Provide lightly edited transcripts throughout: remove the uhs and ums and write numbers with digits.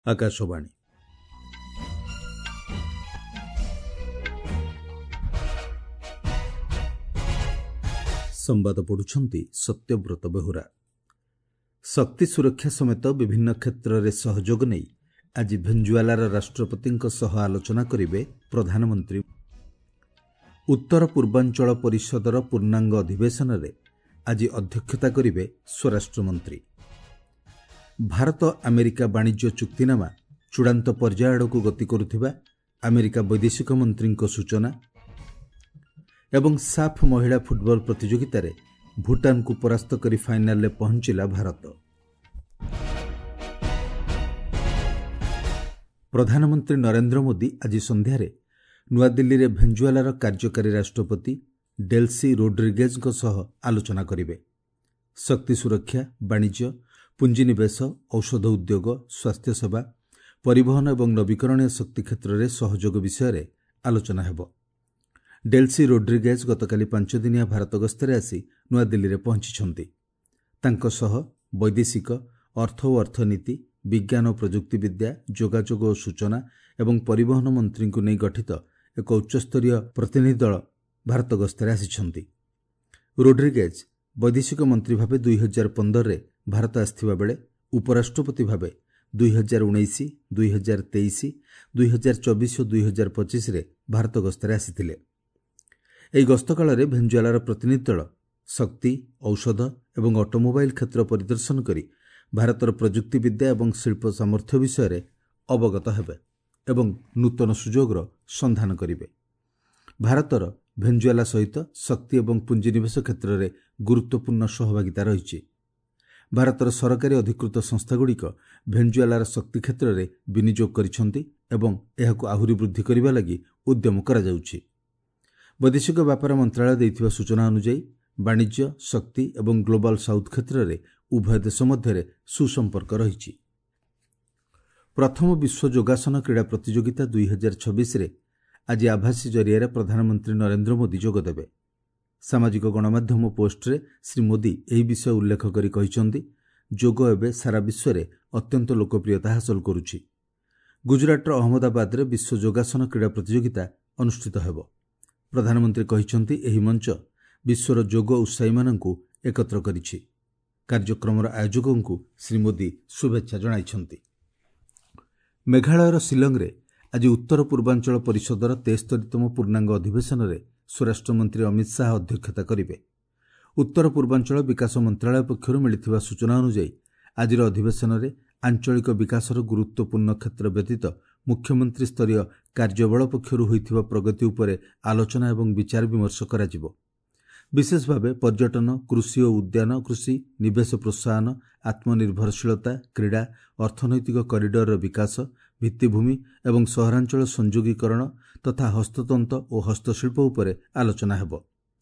आकाशवाणी संवाद पढ़ुछंती सत्यव्रत बेहुरा। शक्ति सुरक्षा समेत विभिन्न क्षेत्र में सहयोग नहीं आज भेनेजुएलार राष्ट्रपति सह आलोचना करिवे प्रधानमंत्री। उत्तर पूर्वांचल परिषदर पूर्णांग अधिवेशन में आज अध्यक्षता करिवे स्वराष्ट्र मंत्री। भारत अमेरिका वाणिज्य चुक्तिनामा चूड़ांत पर्याय आड़क गति करुथिबा अमेरिका वैदेशिक मंत्री सूचना एवं साफ महिला फुटबॉल प्रतियोगिता रे भूटान को परास्त करी फाइनाल में पहुंचिला भारत। प्रधानमंत्री नरेंद्र मोदी आज संध्यारे नुआ दिल्ली रे भेनेजुएलार कार्यकारी राष्ट्रपति डेल्सी रोड्रिगेज सह आलोचना करिवे। शक्ति सुरक्षा, वाणिज्य, पुंजीनिवेश, औषध उद्योग, स्वास्थ्य सेवा, परिवहन एवं नवीकरणीय शक्ति क्षेत्र में सहयोग विषय में आलोचना हेबो। डेल्सी रोड्रिगेज गतकाली 5 दिनिया भारत गस्तरे आसी नुआ दिल्ली रे पहुंचिछंती। तांको सह वैदेशिक, अर्थ और अर्थनीति, विज्ञान और प्रजुक्तिविद्या, जोगाजोग और सूचना एवं परिवहन मंत्री को नहीं गठित एक उच्चस्तरीय प्रतिनिधि दल भारत गस्तरे आसिछंती। रोड्रिगेज वैदेशिक मंत्री भावे 2015 रे भारत आस्थिबा बेले उपराष्ट्रपति भावे 2019, 2023, 2024 और 2025 रे भारत गस्तरे आसिथिले। ଏହି ଗସ୍ତ କାଳରେ ଭେନେଜୁଏଲାର ପ୍ରତିନିଧି ଦଳ ଶକ୍ତି, ଔଷଧ ଏବଂ ଅଟୋମୋବାଇଲ କ୍ଷେତ୍ର ପରିଦର୍ଶନ କରି ଭାରତର ପ୍ରଯୁକ୍ତିବିଦ୍ୟା ଏବଂ ଶିଳ୍ପ ସାମର୍ଥ୍ୟ ବିଷୟରେ ଅବଗତ ହେବେ ଏବଂ ନୂତନ ସୁଯୋଗର ସନ୍ଧାନ କରିବେ। ଭାରତର ଭେନେଜୁଏଲା ସହିତ ଶକ୍ତି ଏବଂ ପୁଞ୍ଜିନିବେଶ କ୍ଷେତ୍ରରେ ଗୁରୁତ୍ୱପୂର୍ଣ୍ଣ ସହଭାଗିତା ରହିଛି। ଭାରତର ସରକାରୀ ଅଧିକୃତ ସଂସ୍ଥାଗୁଡ଼ିକ ଭେନେଜୁଏଲାର ଶକ୍ତି କ୍ଷେତ୍ରରେ ବିନିଯୋଗ କରିଛନ୍ତି ଏବଂ ଏହାକୁ ଆହୁରି ବୃଦ୍ଧି କରିବା ଲାଗି ଉଦ୍ୟମ କରାଯାଉଛି। ବୈଦେଶିକ ବ୍ୟାପାର ମନ୍ତ୍ରଣାଳୟ ଦେଇଥିବା ସୂଚନା ଅନୁଯାୟୀ ବାଣିଜ୍ୟ, ଶକ୍ତି ଏବଂ ଗ୍ଲୋବାଲ ସାଉଥ୍ କ୍ଷେତ୍ରରେ ଉଭୟ ଦେଶ ମଧ୍ୟରେ ସୁସମ୍ପର୍କ ରହିଛି। ପ୍ରଥମ ବିଶ୍ୱ ଯୋଗାସନ କ୍ରୀଡ଼ା ପ୍ରତିଯୋଗିତା 2026ରେ ଆଜି ଆଭାସୀ ଜରିଆରେ ପ୍ରଧାନମନ୍ତ୍ରୀ ନରେନ୍ଦ୍ର ମୋଦି ଯୋଗଦେବେ। ସାମାଜିକ ଗଣମାଧ୍ୟମ ପୋଷ୍ଟରେ ଶ୍ରୀ ମୋଦି ଏହି ବିଷୟ ଉଲ୍ଲେଖ କରି କହିଛନ୍ତି, ଯୋଗ ଏବେ ସାରା ବିଶ୍ୱରେ ଅତ୍ୟନ୍ତ ଲୋକପ୍ରିୟତା ହାସଲ କରୁଛି। ଗୁଜରାଟର ଅହମ୍ମଦାବାଦରେ ବିଶ୍ୱ ଯୋଗାସନ କ୍ରୀଡ଼ା ପ୍ରତିଯୋଗିତା ଅନୁଷ୍ଠିତ ହେବ। ପ୍ରଧାନମନ୍ତ୍ରୀ କହିଛନ୍ତି, ଏହି ମଞ୍ଚ ବିଶ୍ୱର ଯୋଗ ଉତ୍ସାହୀମାନଙ୍କୁ ଏକତ୍ର କରିଛି। କାର୍ଯ୍ୟକ୍ରମର ଆୟୋଜକଙ୍କୁ ଶ୍ରୀ ମୋଦି ଶୁଭେଚ୍ଛା ଜଣାଇଛନ୍ତି। ମେଘାଳୟର ଶିଲଂରେ ଆଜି ଉତ୍ତର ପୂର୍ବାଞ୍ଚଳ ପରିଷଦର 73ତମ ପୂର୍ଣ୍ଣାଙ୍ଗ ଅଧିବେଶନରେ ସ୍ୱରାଷ୍ଟ୍ରମନ୍ତ୍ରୀ ଅମିତ ଶାହା ଅଧ୍ୟକ୍ଷତା କରିବେ। ଉତ୍ତର ପୂର୍ବାଞ୍ଚଳ ବିକାଶ ମନ୍ତ୍ରଣାଳୟ ପକ୍ଷରୁ ମିଳିଥିବା ସୂଚନା ଅନୁଯାୟୀ ଆଜିର ଅଧିବେଶନରେ ଆଞ୍ଚଳିକ ବିକାଶର ଗୁରୁତ୍ୱପୂର୍ଣ୍ଣ କ୍ଷେତ୍ର ବ୍ୟତୀତ ମୁଖ୍ୟମନ୍ତ୍ରୀ ସ୍ତରୀୟ କାର୍ଯ୍ୟବଳ ପକ୍ଷରୁ ହୋଇଥିବା ପ୍ରଗତି ଉପରେ ଆଲୋଚନା ଏବଂ ବିଚାର ବିମର୍ଶ କରାଯିବ। ବିଶେଷ ଭାବେ ପର୍ଯ୍ୟଟନ, କୃଷି ଓ ଉଦ୍ୟାନ କୃଷି, ନିବେଶ ପ୍ରୋତ୍ସାହନ, ଆତ୍ମନିର୍ଭରଶୀଳତା, କ୍ରୀଡ଼ା, ଅର୍ଥନୈତିକ କରିଡରର ବିକାଶ, ଭିତ୍ତିଭୂମି ଏବଂ ସହରାଞ୍ଚଳ ସଂଯୋଗୀକରଣ ତଥା ହସ୍ତତନ୍ତ ଓ ହସ୍ତଶିଳ୍ପ ଉପରେ ଆଲୋଚନା ହେବ।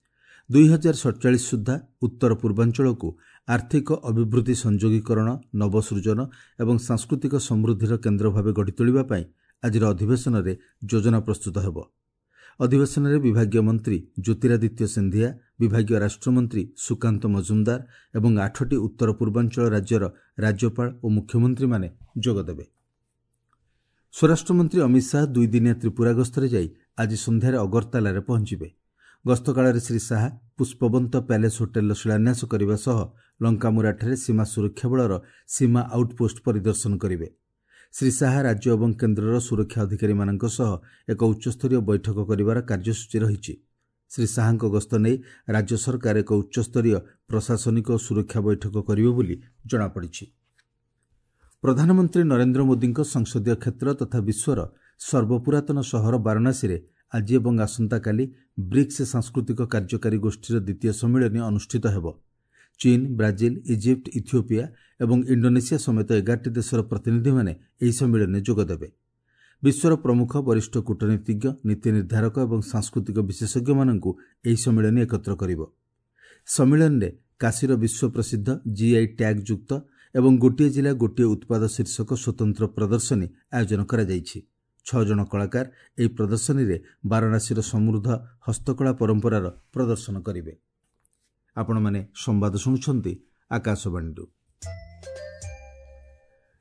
2047 ସୁଦ୍ଧା ଉତ୍ତର ପୂର୍ବାଞ୍ଚଳକୁ ଆର୍ଥିକ ଅଭିବୃଦ୍ଧି ସଂଯୋଗୀକରଣ, ନବସୃଜନ ଏବଂ ସାଂସ୍କୃତିକ ସମୃଦ୍ଧିର କେନ୍ଦ୍ର ଭାବେ ଗଢ଼ି ତୋଳିବା ପାଇଁ ଆଜିର ଅଧିବେଶନରେ ଯୋଜନା ପ୍ରସ୍ତୁତ ହେବ। ଅଧିବେଶନରେ ବିଭାଗୀୟ ମନ୍ତ୍ରୀ ଜ୍ୟୋତିରାଦିତ୍ୟ ସିନ୍ଧିଆ, ବିଭାଗୀୟ ରାଷ୍ଟ୍ରମନ୍ତ୍ରୀ ସୁକାନ୍ତ ମଜୁମଦାର ଏବଂ 8ଟି ଉତ୍ତର ପୂର୍ବାଞ୍ଚଳ ରାଜ୍ୟର ରାଜ୍ୟପାଳ ଓ ମୁଖ୍ୟମନ୍ତ୍ରୀମାନେ ଯୋଗଦେବେ। ସ୍ୱରାଷ୍ଟ୍ରମନ୍ତ୍ରୀ ଅମିତ ଶାହା 2 ଦିନିଆ ତ୍ରିପୁରା ଗସ୍ତରେ ଯାଇ ଆଜି ସନ୍ଧ୍ୟାରେ ଅଗରତାଲାରେ ପହଞ୍ଚିବେ। ଗସ୍ତ କାଳରେ ଶ୍ରୀ ଶାହା ପୁଷ୍ପବନ୍ତ ପ୍ୟାଲେସ ହୋଟେଲର ଶିଳାନ୍ୟାସ କରିବା ସହ ଲଙ୍କାମୁରାଠାରେ ସୀମା ସୁରକ୍ଷା ବଳର ସୀମା ଆଉଟପୋଷ୍ଟ ପରିଦର୍ଶନ କରିବେ। ଶ୍ରୀ ଶାହା ରାଜ୍ୟ ଏବଂ କେନ୍ଦ୍ରର ସୁରକ୍ଷା ଅଧିକାରୀମାନଙ୍କ ସହ ଏକ ଉଚ୍ଚସ୍ତରୀୟ ବୈଠକ କରିବାର କାର୍ଯ୍ୟସୂଚୀ ରହିଛି। ଶ୍ରୀ ଶାହାଙ୍କ ଗସ୍ତ ନେଇ ରାଜ୍ୟ ସରକାର ଏକ ଉଚ୍ଚସ୍ତରୀୟ ପ୍ରଶାସନିକ ଓ ସୁରକ୍ଷା ବୈଠକ କରିବେ ବୋଲି ଜଣାପଡ଼ିଛି। ପ୍ରଧାନମନ୍ତ୍ରୀ ନରେନ୍ଦ୍ର ମୋଦିଙ୍କ ସଂସଦୀୟ କ୍ଷେତ୍ର ତଥା ବିଶ୍ୱର ସର୍ବପୁରାତନ ସହର ବାରାଣାସୀରେ ଆଜି ଏବଂ ଆସନ୍ତାକାଲି ବ୍ରିକ୍ସ ସାଂସ୍କୃତିକ କାର୍ଯ୍ୟକାରୀ ଗୋଷ୍ଠୀର ଦ୍ୱିତୀୟ ସମ୍ମିଳନୀ ଅନୁଷ୍ଠିତ ହେବ। ଚୀନ, ବ୍ରାଜିଲ, ଇଜିପ୍ଟ, ଇଥିଓପିଆ ଏବଂ ଇଣ୍ଡୋନେସିଆ ସମେତ 11ଟି ଦେଶର ପ୍ରତିନିଧିମାନେ ଏହି ସମ୍ମିଳନୀରେ ଯୋଗଦେବେ। ବିଶ୍ୱର ପ୍ରମୁଖ ବରିଷ୍ଠ କୂଟନୀତିଜ୍ଞ, ନୀତି ନିର୍ଦ୍ଧାରକ ଏବଂ ସାଂସ୍କୃତିକ ବିଶେଷଜ୍ଞମାନଙ୍କୁ ଏହି ସମ୍ମିଳନୀ ଏକତ୍ର କରିବ। ସମ୍ମିଳନୀରେ କାଶୀର ବିଶ୍ୱ ପ୍ରସିଦ୍ଧ GI ଟ୍ୟାଗ୍ ଯୁକ୍ତ ଏବଂ ଗୋଟିଏ ଜିଲ୍ଲା ଗୋଟିଏ ଉତ୍ପାଦ ଶୀର୍ଷକ ସ୍ୱତନ୍ତ୍ର ପ୍ରଦର୍ଶନୀ ଆୟୋଜନ କରାଯାଇଛି। 6 ଜଣ କଳାକାର ଏହି ପ୍ରଦର୍ଶନୀରେ ବାରାଣାସୀର ସମୃଦ୍ଧ ହସ୍ତକଳା ପରମ୍ପରାର ପ୍ରଦର୍ଶନ କରିବେ। ଆପଣମାନେ ସମ୍ବାଦ ଶୁଣୁଛନ୍ତି ଆକାଶବାଣୀରୁ।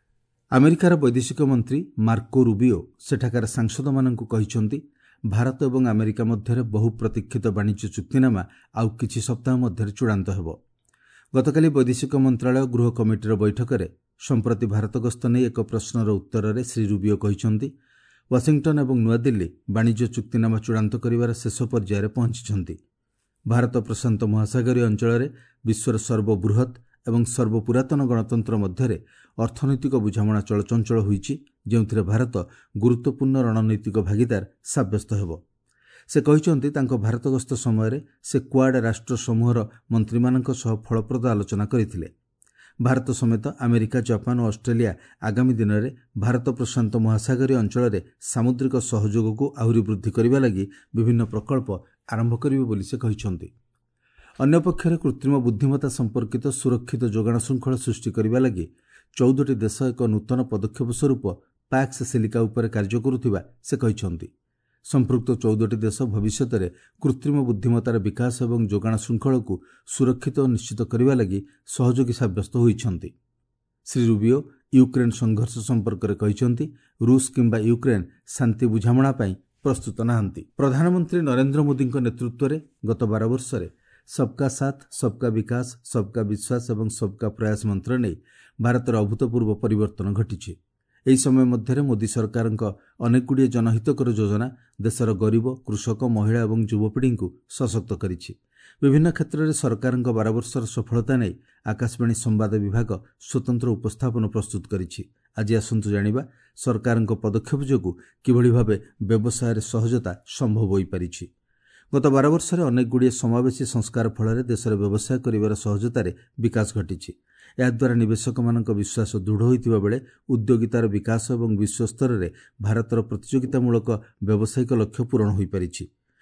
ଆମେରିକାର ବୈଦେଶିକ ମନ୍ତ୍ରୀ ମାର୍କୋ ରୁବିଓ ସେଠାକାର ସାଂସଦମାନଙ୍କୁ କହିଛନ୍ତି ଭାରତ ଏବଂ ଆମେରିକା ମଧ୍ୟରେ ବହୁ ପ୍ରତୀକ୍ଷିତ ବାଣିଜ୍ୟ ଚୁକ୍ତିନାମା ଆଉ କିଛି ସପ୍ତାହ ମଧ୍ୟରେ ଚୂଡ଼ାନ୍ତ ହେବ। ଗତକାଲି ବୈଦେଶିକ ମନ୍ତ୍ରଣାଳୟ ଗୃହ କମିଟିର ବୈଠକରେ ସମ୍ପ୍ରତି ଭାରତ ଗସ୍ତ ନେଇ ଏକ ପ୍ରଶ୍ନର ଉତ୍ତରରେ ଶ୍ରୀ ରୁବିଓ କହିଛନ୍ତି ୱାଶିଂଟନ ଏବଂ ନୂଆଦିଲ୍ଲୀ ବାଣିଜ୍ୟ ଚୁକ୍ତିନାମା ଚୂଡ଼ାନ୍ତ କରିବାର ଶେଷ ପର୍ଯ୍ୟାୟରେ ପହଞ୍ଚିଛନ୍ତି। ଭାରତ ପ୍ରଶାନ୍ତ ମହାସାଗରୀୟ ଅଞ୍ଚଳରେ ବିଶ୍ୱର ସର୍ବବୃହତ୍ ଏବଂ ସର୍ବପୁରାତନ ଗଣତନ୍ତ୍ର ମଧ୍ୟରେ ଅର୍ଥନୈତିକ ବୁଝାମଣା ଚଳଚଞ୍ଚଳ ହୋଇଛି, ଯେଉଁଥିରେ ଭାରତ ଗୁରୁତ୍ୱପୂର୍ଣ୍ଣ ରଣନୈତିକ ଭାଗିଦାର ସାବ୍ୟସ୍ତ ହେବ। ସେ କହିଛନ୍ତି ତାଙ୍କ ଭାରତ ଗସ୍ତ ସମୟରେ ସେ କ୍ୱାଡ୍ ରାଷ୍ଟ୍ର ସମୂହର ମନ୍ତ୍ରୀମାନଙ୍କ ସହ ଫଳପ୍ରଦ ଆଲୋଚନା କରିଥିଲେ। ଭାରତ ସମେତ ଆମେରିକା, ଜାପାନ ଓ ଅଷ୍ଟ୍ରେଲିଆ ଆଗାମୀ ଦିନରେ ଭାରତ ପ୍ରଶାନ୍ତ ମହାସାଗରୀୟ ଅଞ୍ଚଳରେ ସାମୁଦ୍ରିକ ସହଯୋଗକୁ ଆହୁରି ବୃଦ୍ଧି କରିବା ଲାଗି ବିଭିନ୍ନ ପ୍ରକଳ୍ପ ଆରମ୍ଭ କରିବେ ବୋଲି ସେ କହିଛନ୍ତି। ଅନ୍ୟପକ୍ଷରେ କୃତ୍ରିମ ବୁଦ୍ଧିମତ୍ତା ସମ୍ପର୍କିତ ସୁରକ୍ଷିତ ଯୋଗାଣ ଶୃଙ୍ଖଳ ସୃଷ୍ଟି କରିବା ଲାଗି 14ଟି ଦେଶ ଏକ ନୂତନ ପଦକ୍ଷେପ ସ୍ୱରୂପ ପାକ୍ସ ସିଲିକା ଉପରେ କାର୍ଯ୍ୟ କରୁଥିବା ସେ କହିଛନ୍ତି। ସମ୍ପୃକ୍ତ 14ଟି ଦେଶ ଭବିଷ୍ୟତରେ କୃତ୍ରିମ ବୁଦ୍ଧିମତ୍ତାର ବିକାଶ ଏବଂ ଯୋଗାଣ ଶୃଙ୍ଖଳକୁ ସୁରକ୍ଷିତ ଓ ନିଶ୍ଚିତ କରିବା ଲାଗି ସହଯୋଗୀ ସାବ୍ୟସ୍ତ ହୋଇଛନ୍ତି। ଶ୍ରୀ ରୁବିଓ ୟୁକ୍ରେନ୍ ସଂଘର୍ଷ ସମ୍ପର୍କରେ କହିଛନ୍ତି ରୁଷ କିମ୍ବା ୟୁକ୍ରେନ୍ ଶାନ୍ତି ବୁଝାମଣା ପାଇଁ ପ୍ରସ୍ତୁତ ନାହାନ୍ତି। ପ୍ରଧାନମନ୍ତ୍ରୀ ନରେନ୍ଦ୍ର ମୋଦିଙ୍କ ନେତୃତ୍ୱରେ ଗତ 12 ବର୍ଷରେ ସବକା ସାଥ୍, ସବକା ବିକାଶ, ସବକା ବିଶ୍ୱାସ ଏବଂ ସବକା ପ୍ରୟାସ ମନ୍ତ୍ର ନେଇ ଭାରତରେ ଅଭୂତପୂର୍ବ ପରିବର୍ତ୍ତନ ଘଟିଛି। ଏହି ସମୟ ମଧ୍ୟରେ ମୋଦି ସରକାରଙ୍କ ଅନେକଗୁଡ଼ିଏ ଜନହିତକର ଯୋଜନା ଦେଶର ଗରିବ, କୃଷକ, ମହିଳା ଏବଂ ଯୁବପିଢ଼ିଙ୍କୁ ସଶକ୍ତ କରିଛି। ବିଭିନ୍ନ କ୍ଷେତ୍ରରେ ସରକାରଙ୍କ 12 ବର୍ଷର ସଫଳତା ନେଇ ଆକାଶବାଣୀ ସମ୍ବାଦ ବିଭାଗ ସ୍ୱତନ୍ତ୍ର ଉପସ୍ଥାପନ ପ୍ରସ୍ତୁତ କରିଛି। ଆଜି ଆସନ୍ତୁ ଜାଣିବା ସରକାରଙ୍କ ପଦକ୍ଷେପ ଯୋଗୁଁ କିଭଳି ଭାବେ ବ୍ୟବସାୟରେ ସହଜତା ସମ୍ଭବ ହୋଇପାରିଛି। ଗତ 12 ବର୍ଷରେ ଅନେକଗୁଡ଼ିଏ ସମାବେଶୀ ସଂସ୍କାର ଫଳରେ ଦେଶରେ ବ୍ୟବସାୟ କରିବାର ସହଜତାରେ ବିକାଶ ଘଟିଛି। ଏହାଦ୍ୱାରା ନିବେଶକମାନଙ୍କ ବିଶ୍ୱାସ ଦୃଢ଼ ହୋଇଥିବା ବେଳେ ଉଦ୍ୟୋଗିତାର ବିକାଶ ଏବଂ ବିଶ୍ୱସ୍ତରରେ ଭାରତର ପ୍ରତିଯୋଗିତାମୂଳକ ବ୍ୟବସାୟିକ ଲକ୍ଷ୍ୟ ପୂରଣ ହୋଇପାରିଛି।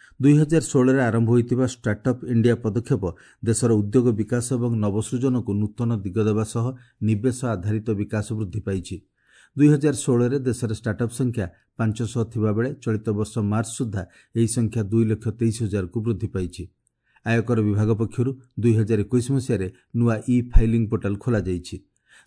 2016ରେ ଆରମ୍ଭ ହୋଇଥିବା ଷ୍ଟାର୍ଟଅପ୍ ଇଣ୍ଡିଆ ପଦକ୍ଷେପ ଦେଶର ଉଦ୍ୟୋଗ ବିକାଶ ଏବଂ ନବସୃଜନକୁ ନୂତନ ଦିଗ ଦେବା ସହ ନିବେଶ ଆଧାରିତ ବିକାଶ ବୃଦ୍ଧି ପାଇଛି। 2016ରେ ଦେଶରେ ଷ୍ଟାର୍ଟଅପ୍ ସଂଖ୍ୟା 500 ଥିବାବେଳେ ଚଳିତ ବର୍ଷ ମାର୍ଚ୍ଚ ସୁଦ୍ଧା ଏହି ସଂଖ୍ୟା 2,23,000କୁ ବୃଦ୍ଧି ପାଇଛି। ଆୟକର ବିଭାଗ ପକ୍ଷରୁ 2021 ମସିହାରେ ନୂଆ ଇ-ଫାଇଲିଂ ପୋର୍ଟାଲ ଖୋଲାଯାଇଛି।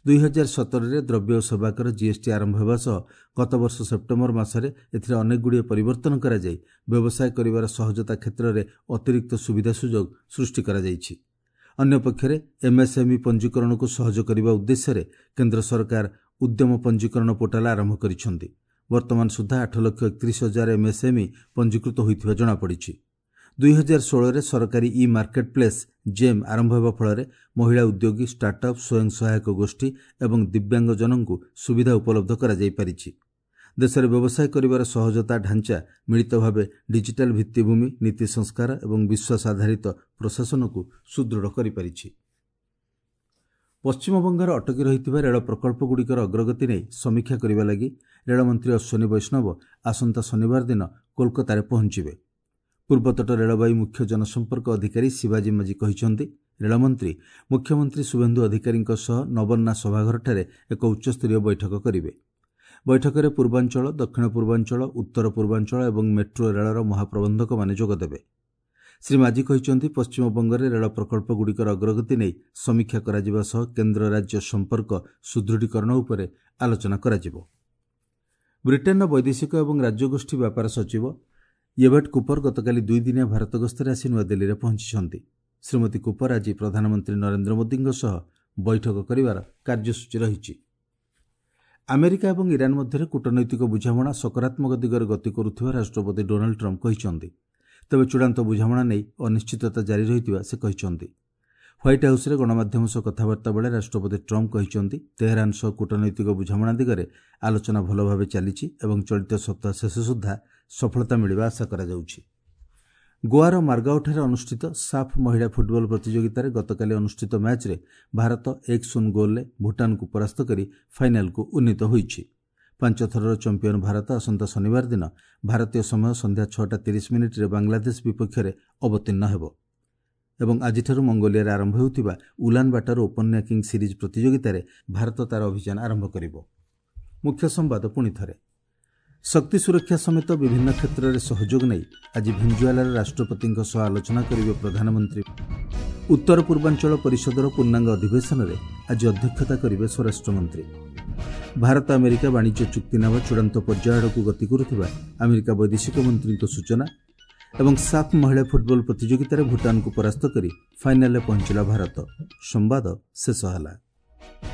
2017ରେ ଦ୍ରବ୍ୟ ଓ ସେବାକର ଜିଏସ୍ଟି ଆରମ୍ଭ ହେବା ସହ ଗତବର୍ଷ ସେପ୍ଟେମ୍ବର ମାସରେ ଏଥିରେ ଅନେକଗୁଡ଼ିଏ ପରିବର୍ତ୍ତନ କରାଯାଇ ବ୍ୟବସାୟ କରିବାର ସହଜତା କ୍ଷେତ୍ରରେ ଅତିରିକ୍ତ ସୁବିଧା ସୁଯୋଗ ସୃଷ୍ଟି କରାଯାଇଛି। ଅନ୍ୟପକ୍ଷରେ ଏମ୍ଏସ୍ଏମ୍ଇ ପଞ୍ଜୀକରଣକୁ ସହଜ କରିବା ଉଦ୍ଦେଶ୍ୟରେ କେନ୍ଦ୍ର ସରକାର ଉଦ୍ୟମ ପଞ୍ଜୀକରଣ ପୋର୍ଟାଲ ଆରମ୍ଭ କରିଛନ୍ତି। ବର୍ତ୍ତମାନ ସୁଦ୍ଧା 8,31,000 ଏମ୍ଏସ୍ଏମ୍ଇ ପଞ୍ଜୀକୃତ ହୋଇଥିବା ଜଣାପଡ଼ିଛି। 2016ରେ ସରକାରୀ ଇ ମାର୍କେଟ୍ ପ୍ଲେସ୍ ଜେମ୍ ଆରମ୍ଭ ହେବା ଫଳରେ ମହିଳା ଉଦ୍ୟୋଗୀ, ଷ୍ଟାର୍ଟଅପ୍, ସ୍ୱୟଂ ସହାୟକ ଗୋଷ୍ଠୀ ଏବଂ ଦିବ୍ୟାଙ୍ଗଜନଙ୍କୁ ସୁବିଧା ଉପଲବ୍ଧ କରାଯାଇପାରିଛି। ଦେଶରେ ବ୍ୟବସାୟ କରିବାର ସହଜତା ଢାଞ୍ଚା ମିଳିତ ଭାବେ ଡିଜିଟାଲ ଭିତ୍ତିଭୂମି, ନୀତି ସଂସ୍କାର ଏବଂ ବିଶ୍ୱାସ ଆଧାରିତ ପ୍ରଶାସନକୁ ସୁଦୃଢ଼ କରିପାରିଛି। ପଶ୍ଚିମବଙ୍ଗରେ ଅଟକି ରହିଥିବା ରେଳ ପ୍ରକଳ୍ପଗୁଡ଼ିକର ଅଗ୍ରଗତି ନେଇ ସମୀକ୍ଷା କରିବା ଲାଗି ରେଳମନ୍ତ୍ରୀ ଅଶ୍ୱିନୀ ବୈଷ୍ଣବ ଆସନ୍ତା ଶନିବାର ଦିନ କୋଲକାତାରେ ପହଞ୍ଚିବେ। ପୂର୍ବତଟ ରେଳବାଇ ମୁଖ୍ୟ ଜନସମ୍ପର୍କ ଅଧିକାରୀ ଶିବାଜୀ ମାଝୀ କହିଛନ୍ତି ରେଳମନ୍ତ୍ରୀ ମୁଖ୍ୟମନ୍ତ୍ରୀ ଶୁଭେନ୍ଦୁ ଅଧିକାରୀଙ୍କ ସହ ନବନ୍ନା ସଭାଘରଠାରେ ଏକ ଉଚ୍ଚସ୍ତରୀୟ ବୈଠକ କରିବେ। ବୈଠକରେ ପୂର୍ବାଞ୍ଚଳ, ଦକ୍ଷିଣ ପୂର୍ବାଞ୍ଚଳ, ଉତ୍ତର ପୂର୍ବାଞ୍ଚଳ ଏବଂ ମେଟ୍ରୋ ରେଳର ମହାପ୍ରବନ୍ଧକମାନେ ଯୋଗଦେବେ। ଶ୍ରୀ ମାଝୀ କହିଛନ୍ତି ପଶ୍ଚିମବଙ୍ଗରେ ରେଳ ପ୍ରକଳ୍ପଗୁଡ଼ିକର ଅଗ୍ରଗତି ନେଇ ସମୀକ୍ଷା କରାଯିବା ସହ କେନ୍ଦ୍ର ରାଜ୍ୟ ସମ୍ପର୍କ ସୁଦୃଢ଼ୀକରଣ ଉପରେ ଆଲୋଚନା କରାଯିବ। ବ୍ରିଟେନ୍ର ବୈଦେଶିକ ଏବଂ ରାଜ୍ୟଗୋଷ୍ଠୀ ବ୍ୟାପାର ସଚିବ ୟେଭେଟ୍ କୁପର ଗତକାଲି 2 ଦିନିଆ ଭାରତ ଗସ୍ତରେ ଆସି ନୂଆଦିଲ୍ଲୀରେ ପହଞ୍ଚିଛନ୍ତି। ଶ୍ରୀମତୀ କୁପର ଆଜି ପ୍ରଧାନମନ୍ତ୍ରୀ ନରେନ୍ଦ୍ର ମୋଦିଙ୍କ ସହ ବୈଠକ କରିବାର କାର୍ଯ୍ୟସୂଚୀ ରହିଛି। ଆମେରିକା ଏବଂ ଇରାନ ମଧ୍ୟରେ କୂଟନୈତିକ ବୁଝାମଣା ସକାରାତ୍ମକ ଦିଗରେ ଗତି କରୁଥିବା ରାଷ୍ଟ୍ରପତି ଡୋନାଲ୍ଡ ଟ୍ରମ୍ପ କହିଛନ୍ତି। ତେବେ ଚୂଡ଼ାନ୍ତ ବୁଝାମଣା ନେଇ ଅନିଶ୍ଚିତତା ଜାରି ରହିଥିବା ସେ କହିଛନ୍ତି। ହ୍ୱାଇଟ୍ ହାଉସ୍ରେ ଗଣମାଧ୍ୟମ ସହ କଥାବାର୍ତ୍ତା ବେଳେ ରାଷ୍ଟ୍ରପତି ଟ୍ରମ୍ପ କହିଛନ୍ତି ତେହେରାନ ସହ କୂଟନୈତିକ ବୁଝାମଣା ଦିଗରେ ଆଲୋଚନା ଭଲ ଭାବେ ଚାଲିଛି ଏବଂ ଚଳିତ ସପ୍ତାହ ଶେଷ ସୁଦ୍ଧା ସଫଳତା ମିଳିବା ଆଶା କରାଯାଉଛି। ଗୋଆର ମାର୍ଗାଓଠାରେ ଅନୁଷ୍ଠିତ ସାଫ୍ ମହିଳା ଫୁଟବଲ ପ୍ରତିଯୋଗିତାରେ ଗତକାଲି ଅନୁଷ୍ଠିତ ମ୍ୟାଚ୍ରେ ଭାରତ 1-0 ଗୋଲ୍ରେ ଭୁଟାନକୁ ପରାସ୍ତ କରି ଫାଇନାଲକୁ ଉନ୍ନୀତ ହୋଇଛି। 5 ଥରର ଚମ୍ପିୟନ ଭାରତ ଆସନ୍ତା ଶନିବାର ଦିନ ଭାରତୀୟ ସମୟ ସନ୍ଧ୍ୟା 6:30ରେ ବାଂଲାଦେଶ ବିପକ୍ଷରେ ଅବତୀର୍ଣ୍ଣ ହେବ ଏବଂ ଆଜିଠାରୁ ମଙ୍ଗୋଲିଆରେ ଆରମ୍ଭ ହେଉଥିବା ଉଲାନବାଟର ଓପନ୍ ର୍ୟାଙ୍କିଙ୍ଗ ସିରିଜ୍ ପ୍ରତିଯୋଗିତାରେ ଭାରତ ତାର ଅଭିଯାନ ଆରମ୍ଭ କରିବ। ମୁଖ୍ୟ ସମ୍ବାଦ ପୁଣି ଥରେ। ଶକ୍ତି ସୁରକ୍ଷା ସମେତ ବିଭିନ୍ନ କ୍ଷେତ୍ରରେ ସହଯୋଗ ନେଇ ଆଜି ଭେନେଜୁଏଲାର ରାଷ୍ଟ୍ରପତିଙ୍କ ସହ ଆଲୋଚନା କରିବେ ପ୍ରଧାନମନ୍ତ୍ରୀ। ଉତ୍ତର ପୂର୍ବାଞ୍ଚଳ ପରିଷଦର ପୂର୍ଣ୍ଣାଙ୍ଗ ଅଧିବେଶନରେ ଆଜି ଅଧ୍ୟକ୍ଷତା କରିବେ ସ୍ୱରାଷ୍ଟ୍ରମନ୍ତ୍ରୀ। ଭାରତ ଆମେରିକା ବାଣିଜ୍ୟ ଚୁକ୍ତିନାମା ଚୂଡ଼ାନ୍ତ ପର୍ଯ୍ୟାୟ ଆଡ଼କୁ ଗତି କରୁଥିବା ଆମେରିକା ବୈଦେଶିକ ମନ୍ତ୍ରୀଙ୍କ ସୂଚନା ଏବଂ ସାଫ୍ ମହିଳା ଫୁଟବଲ ପ୍ରତିଯୋଗିତାରେ ଭୁଟାନକୁ ପରାସ୍ତ କରି ଫାଇନାଲରେ ପହଞ୍ଚିଲା ଭାରତ। ସମ୍ବାଦ ଶେଷ ହେଲା।